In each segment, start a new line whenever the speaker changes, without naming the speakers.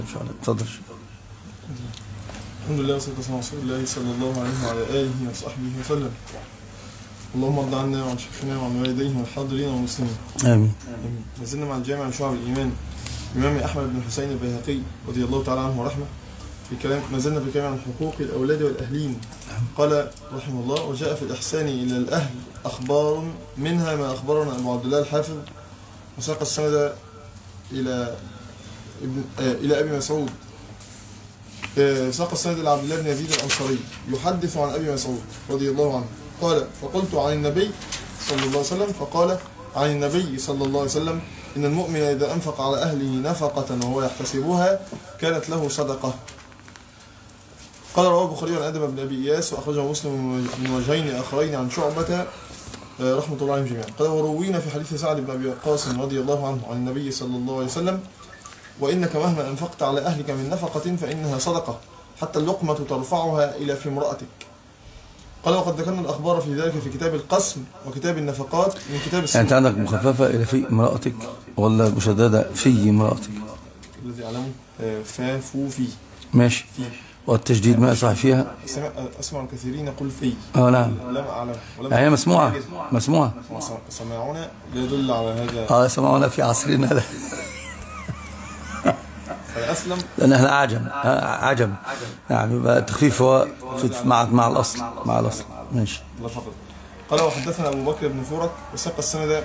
إن شاء الله. تفضل.
الحمد لله والصلاة والسلام على رسول الله صلى الله عليه وعلى آله وصحبه وسلم. اللهم ارض عنا وعن شيخنا وعن والديه والحاضرين والمسلمين.
آمين.
ما زلنا مع الجامع عن شعب الإيمان الإمام أحمد بن حسين البيهقي رضي الله تعالى عنه ورحمه. ما زلنا في كلام عن حقوق الأولاد والأهلين. قال رحمه الله: وجاء في الإحسان إلى الأهل أخبار منها ما أخبرنا أبو عبد الله الحافظ وساق السند إلى أبي مسعود. ساق السند إلى عبد الله بن يزيد الأنصاري يحدث عن أبي مسعود رضي الله عنه قال: فقلت عن النبي صلى الله عليه وسلم، فقال عن النبي صلى الله عليه وسلم: إن المؤمن إذا أنفق على أهله نفقة وهو يحتسبها كانت له صدقة. قال رواه البخاري عن آدم بن أبي إياس وأخرجه مسلم من وجهين آخرين عن شعبة رحمة الله عليهم جميعا. قال: وروينا في حديث سعد بن أبي وقاص رضي الله عنه عن النبي صلى الله عليه وسلم: وإنك مهما أنفقت على أهلك من نفقة فإنها صدقة حتى اللقمة ترفعها إلى في امرأتك. قال: وقد ذكرنا الأخبار في ذلك في كتاب القسم وكتاب النفقات من كتاب السنة.
يعني أنت عندك مخففة إلى في امرأتك ولا مشددة في امرأتك؟
الذي أعلمه فافو في.
ماشي. والتجديد ما صح فيها؟
أسمع الكثيرين يقول في.
نعم.
لم أعلم.
يعني مسموعة.
سماعنا لا يدل على هذا.
سماعنا في عصرنا لا.
فالأسلم
لأن احنا عجم يعني يبقى التخفيف هو مع الأصل ماشي.
الله فقط. قال: وحدثنا أبو بكر بن فورك وساق السند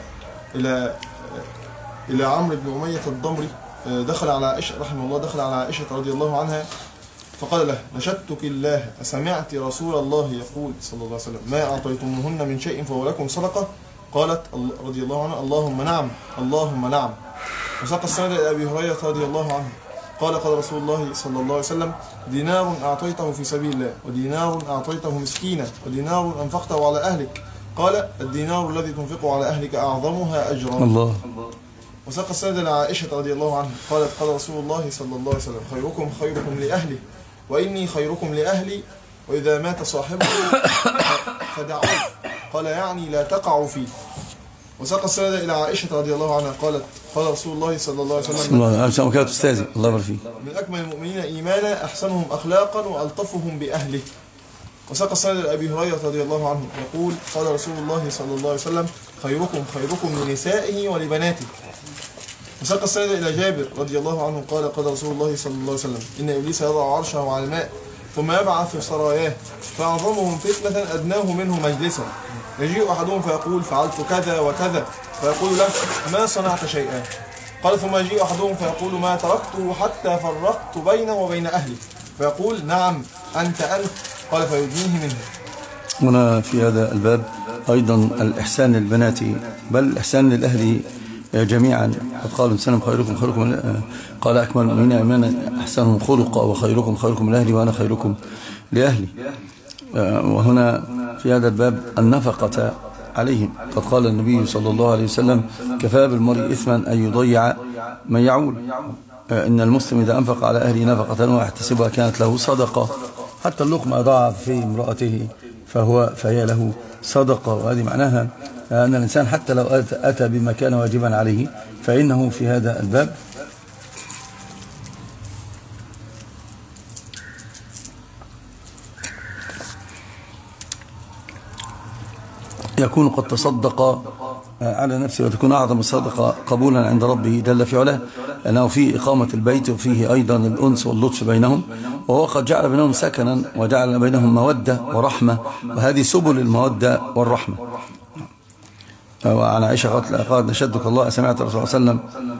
إلى عمرو بن أمية الضمري دخل على عائشة رضي الله عنها فقال له: نشدتك الله أسمعت رسول الله يقول صلى الله عليه وسلم: ما أعطيتموهن من شيء فهو لكم صدقة؟ قالت رضي الله عنها: اللهم نعم اللهم نعم. وساق السند إلى أبي هريرة رضي الله عنه قال: قال رسول الله صلى الله عليه وسلم: دينار أعطيته في سبيل الله، ودينار أعطيته مسكينا، ودينار أنفقته على أهلك. قال: الدينار الذي تنفقه على أهلك أعظمها أجرا.
الله.
وساق السند إلى عائشة رضي الله عنها قالت: قال رسول الله صلى الله عليه وسلم: خيركم خيركم لأهله، وإني خيركم لأهلي، وإذا مات صاحبه فدعوه. قال: يعني لا تقعوا فيه. وساق السند إلى عائشة رضي الله عنها قالت: قال رسول الله صلى الله عليه وسلم:
الله يبارك فيك.
من أكمل المؤمنين إيمانا أحسنهم أخلاقا وألطفهم بأهله. وساق السند إلى أبي هريرة رضي الله عنه يقول: قال رسول الله صلى الله عليه وسلم: خيركم خيركم لنسائه ولبناته. وساق السند إلى جابر رضي الله عنه قال: قال رسول الله صلى الله عليه وسلم: إن إبليس يضع عرشه على الماء ثم يبعث سراياه فأعظمهم فتنة أدناه منه مجلسا، يجيء أحدهم فيقول: فعلت كذا وكذا، فيقول له: ما صنعت شيئا. قال: ثم يجيء أحدهم فيقول: ما تركته حتى فرقت بينه وبين أهلي، فيقول: نعم أنت. قال: فيدنيه منه.
هنا في هذا الباب أيضا الإحسان للبنات بل الإحسان للأهل جميعا. قد قال الإنسان: خيركم خيركم، قال: أكمل المؤمنين إيمانا أحسنهم خلقا، وخيركم خيركم لأهلي وأنا خيركم لأهلي. وهنا في هذا الباب النفقة عليهم. قد قال النبي صلى الله عليه وسلم: كفى بالمرء إثما أن يضيع من يعول. إن المسلم إذا أنفق على أهله نفقة ويحتسبها كانت له صدقة، حتى اللقمة ضاع في امرأته فهي له صدقة. وهذه معناها أن الإنسان حتى لو أتى بما كان واجبا عليه فإنه في هذا الباب يكون قد تصدق على نفسه، وتكون أعظم الصدقة قبولا عند ربه جل في علاه، لأنه فيه إقامة البيت وفيه أيضا الأنس واللطف بينهم، وهو قد جعل بينهم سكنا وجعل بينهم مودة ورحمة، وهذه سبل المودة والرحمة. وعن عائشة قالت: نشدك الله سمعت الرسول صلى الله عليه وسلم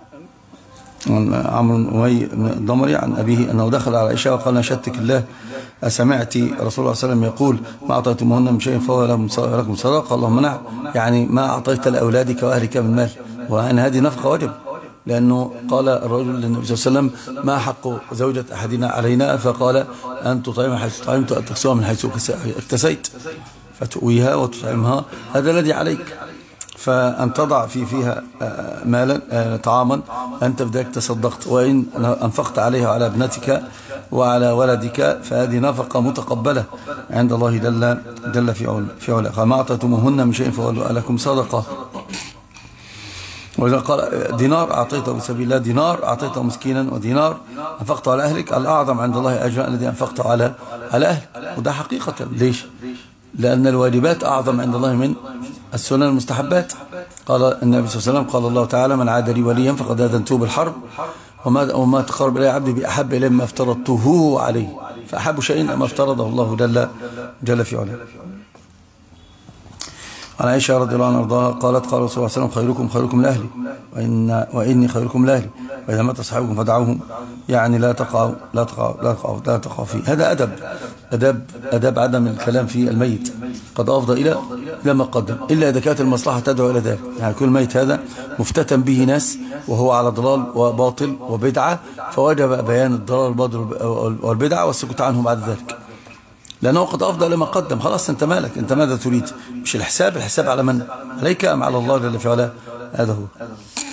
عمرو بن أمية الضمري عن أبيه أنه دخل على عائشة وقال: نشدتك الله أسمعت رسول الله صلى الله عليه وسلم يقول: ما أعطيتموهن من شيء فهو لكم صدقة. اللهم نعم، يعني ما أعطيت لأولادك وأهلك من مال، وأن هذه نفقة واجب، لأنه قال الرجل للنبي صلى الله عليه وسلم: ما حق زوجة أحدنا علينا؟ فقال: أن تطعمها حيث طعمت وأن تكسوها من حيث اكتسيت، فتؤويها وتطعمها، هذا الذي عليك. فأن تضع فيها مالا طعاما أنت بذلك تصدقت، وإن أنفقت عليها على ابنتك وعلى ولدك فهذه نفقة متقبلة عند الله جل في علاه. فما أعطيتموهن من شيء فهو لكم صدقة. وإذا قال دينار أعطيته في سبيل الله، دينار أعطيته مسكينا، ودينار أنفقته على أهلك، الأعظم عند الله أجرا الذي أنفقته على أهلك. وده حقيقة. ليش؟ لأن الواجبات أعظم عند الله من السنن المستحبات. قال النبي صلى الله عليه وسلم، قال الله تعالى: من عاد لي وليا فقد آذنته بالحرب، وما تقرب إلي عبدي بأحب إليه مما افترضته عليه. فأحب شيء ما افترضه الله جل في علاه. عن عائشة رضي الله عنها وارضاها قالت: قال رسول الله صلى الله عليه وسلم: خيركم لأهلي وإني خيركم لأهلي، وإذا مات صاحبكم فدعوهم، يعني لا تقعوا فيه. هذا أدب عدم الكلام في الميت، قد أفضى إلى ما قدم، إلا إذا كانت المصلحة تدعو إلى ذلك. يعني كل ميت هذا مفتتن به ناس وهو على ضلال وباطل وبدعة، فوجب بيان الضلال والبدعة والسكوت عنهم بعد ذلك، لأنه قد أفضل لما قدم. خلاص أنت مالك، أنت ماذا تريد؟ مش الحساب على من؟ عليك أم على الله جل في علاه؟ هذا هو.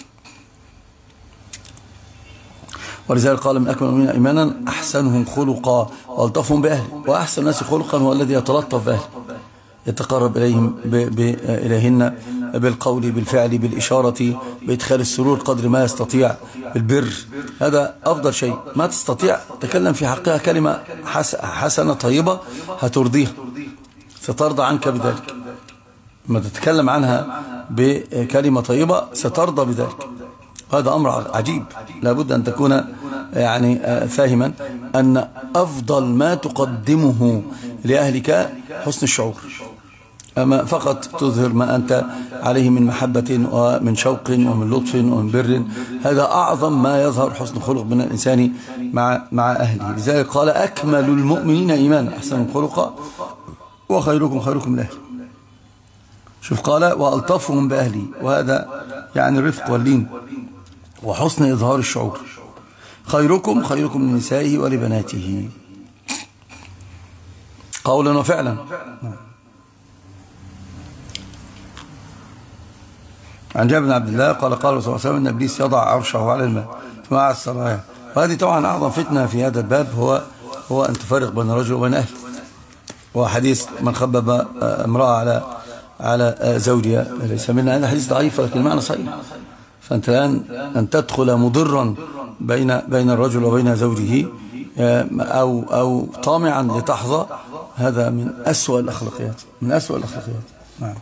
ولذلك قال: من أكمل المؤمنين إيمانا أحسنهم خلقا وألطفهم بأهله. وأحسن الناس خلقا هو الذي يتلطف بأهله، يتقرب إليهن بالقول بالفعل بالإشارة بإدخال السرور قدر ما يستطيع بالبر. هذا أفضل شيء. ما تستطيع تكلم في حقها كلمة حسنة طيبة هترضيها، سترضى عنك بذلك. ما تتكلم عنها بكلمة طيبة سترضى بذلك. هذا أمر عجيب. لابد أن تكون يعني فاهما أن أفضل ما تقدمه لأهلك حسن الشعور، أما فقط تظهر ما أنت عليه من محبة ومن شوق ومن لطف ومن بر. هذا أعظم ما يظهر حسن الخلق من الإنسان مع أهله. لذلك قال: أكمل المؤمنين إيمانا أحسنهم خلقا وخيركم لأهلي. شوف قال: وألطفهم بأهلي، وهذا يعني الرفق واللين وحسن إظهار الشعور. خيركم لنسائه ولبناته، قولا وفعلا. عن جابر بن عبد الله قال: قال رسول الله صلى الله عليه وسلم: إن إبليس يضع عرشه على الماء مع السرايا. وهذه طبعا أعظم فتنة في هذا الباب هو أن تفرق بين الرجل وبين أهله. وحديث من خبب امرأة على زوجها ليس منا. هذا حديث ضعيف لكن المعنى صحيح. فأنت الآن أن تدخل مضرا بين الرجل وبين زوجه أو طامعا لتحظى، هذا من أسوأ الأخلاقيات، نعم.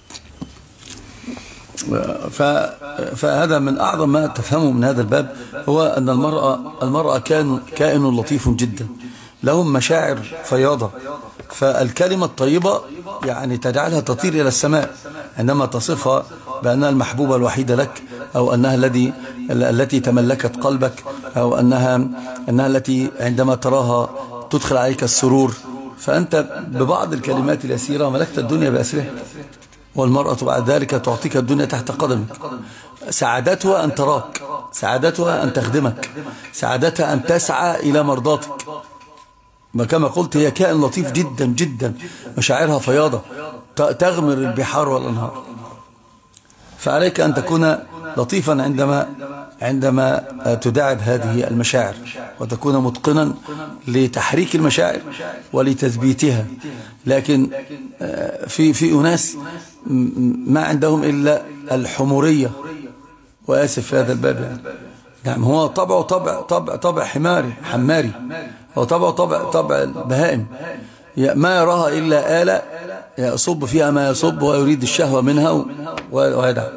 فهذا من أعظم ما تفهمه من هذا الباب، هو أن المرأة كائن لطيف جدا، لهم مشاعر فياضة. فالكلمة الطيبة يعني تجعلها تطير إلى السماء عندما تصفها بأنها المحبوبة الوحيدة لك، أو أنها التي تملكت قلبك، أو أنها التي عندما تراها تدخل عليك السرور. فأنت ببعض الكلمات اليسيرة ملكت الدنيا بأسرها، والمرأة بعد ذلك تعطيك الدنيا تحت قدمك. سعادتها أن تراك، سعادتها أن تخدمك، سعادتها أن تسعى إلى مرضاتك. كما قلت هي كائن لطيف جدا جدا، مشاعرها فياضة تغمر البحار والأنهار. فعليك أن تكون لطيفا عندما تداعب هذه المشاعر، وتكون متقنا لتحريك المشاعر ولتثبيتها. لكن في أناس ما عندهم إلا الحمورية، وآسف في هذا الباب يعني. نعم، هو طبعه طبع حماري، هو طبعه طبع البهائم، ما يراها إلا آلة يصب فيها ما يصب ويريد الشهوة منها ويدع.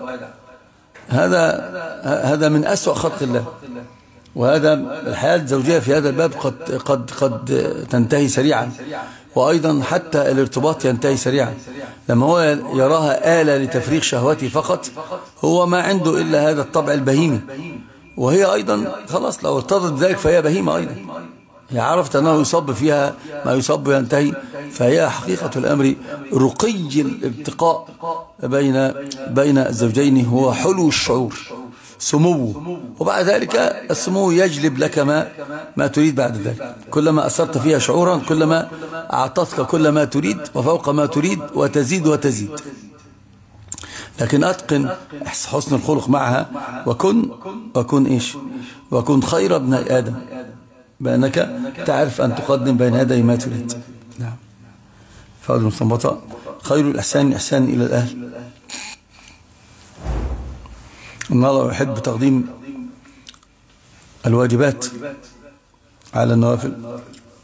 هذا من أسوأ خلق الله. وهذا الحياة الزوجية في هذا الباب قد تنتهي سريعا، وأيضا حتى الارتباط ينتهي سريعا. لما هو يراها آلة لتفريغ شهوته فقط، هو ما عنده إلا هذا الطبع البهيمي، وهي أيضا خلاص لو ارتضت ذلك فهي بهيمة أيضا. هي عرفت أنه يصب فيها ما يصب وينتهي. فهي حقيقة الأمر رقي الالتقاء بين الزوجين هو حلو الشعور، سموه، وبعد ذلك السمو يجلب لك ما تريد بعد ذلك. كلما أثرت فيها شعورا كلما أعطتك كل ما تريد وفوق ما تريد وتزيد. لكن أتقن حسن الخلق معها، وكن خير ابن آدم، بأنك تعرف أن تقدم بين يدي ما تريد. نعم. فهذا المستنبطة: خير الإحسان إلى الأهل. إن الله يحب تقديم الواجبات على النوافل.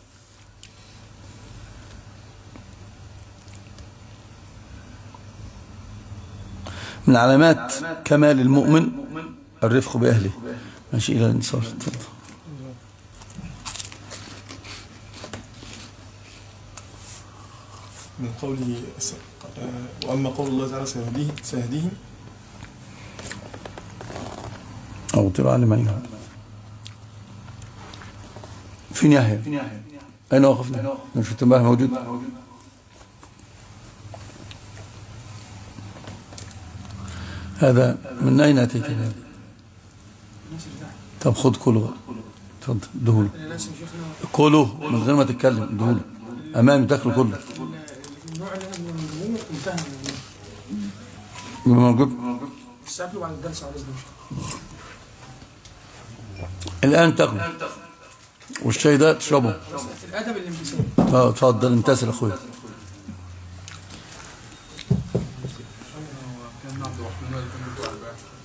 من علامات كمال المؤمن الرفق بأهله. ماشي إلى الانصاف.
من قوله وأما قول الله تعالى سيهديهم
أو طلع على من فين يحيى؟ أين وقفنا؟ مش التنبيه موجود؟ هذا من أين أتيت هذا؟ طب خد كله بقى. تفضل دهوله كله من غير ما تتكلم. دهوله أمامي تاكله كله. موجود الآن تاكله والشاي ده تشربه.
الأدب الامتثال.
اتفضل امتثل أخويا.
كان عبد الرحمن